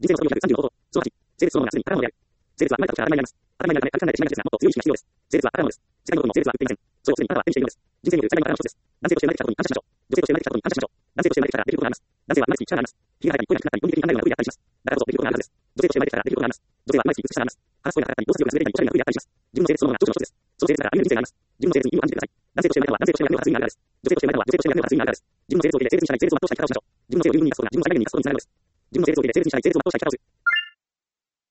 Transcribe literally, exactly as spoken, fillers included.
人生のそのにひゃくさんじゅうの方法。そのはち、性別そのものがすでにあらぬのである。性別は生まれた時から当たり前にあります。当たり前ながらね、確かめないでしまいがちですが、もっと強い意識が必要です。性別はあらぬものです。世界のどこにも性別は売っていません。それをすでにあなたは手にしているのです。人生における最大の宝の一つです。男性として生まれてきたことに感謝しましょう。女性として生まれてきたことに感謝しましょう。男性として生まれてきたらできることがあります。男性は生まれつき力があります。気が入ったり、声が低かったり、論理的に考えるような風であったりします。だからこそできることがあるはずです。女性として生まれてきたらできることがあります。女性は生まれつき美しさがあります。話す声が高かったり、様子力が優れたり、おしゃれな風であったりします。自分の性別そのものが女子の一つです。その性別から歩み寄る人生があります。自分の性別に意味を感じてください。男性として生まれたのは男性として生まれたのが数にあるからです。女性として生まれたのは女性として生まれたのが数にあるからです。自分の性別を受け入れ、性別に従い、性別を全うした生き方をしましょう。自分の性を十分に生かすことが自分の最大限に生かすことにつながるのです。自分の性別を受け入れ、性別に従い、性別を全うした生き方をする。